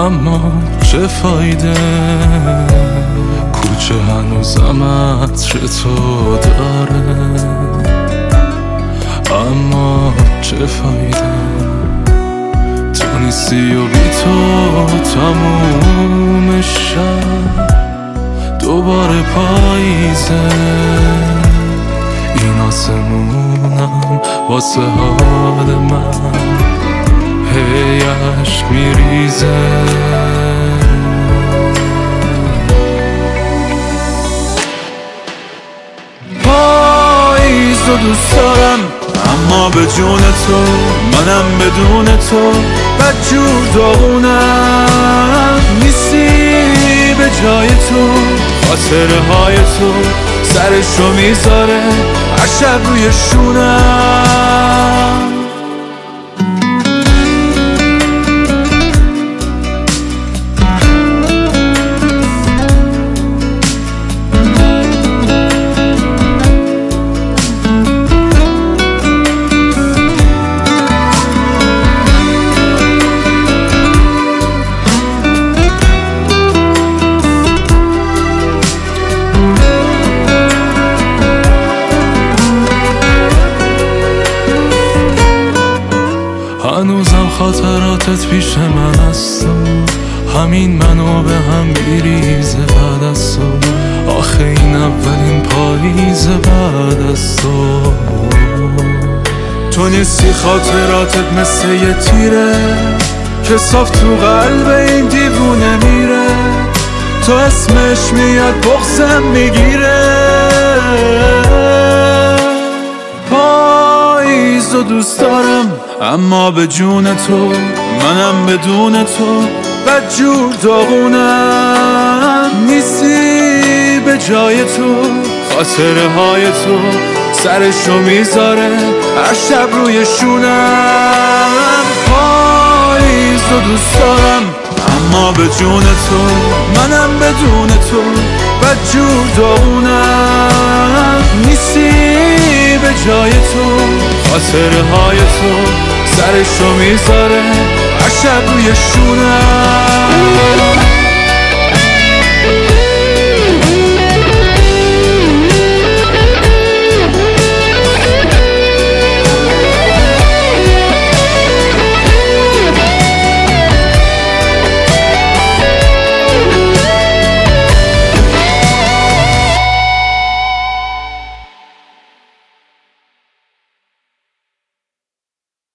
اما چه فایده، کوچه هنوزم عطر تو داره. اما چه فایده، تو نیستی و بی تو تموم شب دوباره پاییزه. این آسمونم واسه حال من هی عشق میریزه. پاییز رو دوست دارم اما به جون تو، منم بدون تو بدجور داغونم. نیستی به جای تو، خاطره های تو سرشو میذاره هر شب روی شونم. هنوزم خاطراتت پیش من هست، همین منو به هم میریزه بعد از تو. آخه این اولین پاییز بعد از تو. تو نیستی، خاطراتت مثل یه تیره که صاف تو قلب این دیوونه میره. تو اسمش میاد بغضم میگیره. پاییز رو دوست دارم اما به جون تو، منم بدون تو بدجور داغونم. نیستی به جای تو، خاطره های تو سرشو میذاره هر شب روی شونم. پاییز رو دوست دارم اما به جون تو، منم بدون تو بدجور داغونم. نیستی به جای تو، خاطره های تو سرشو میذاره هر شب روی شونم.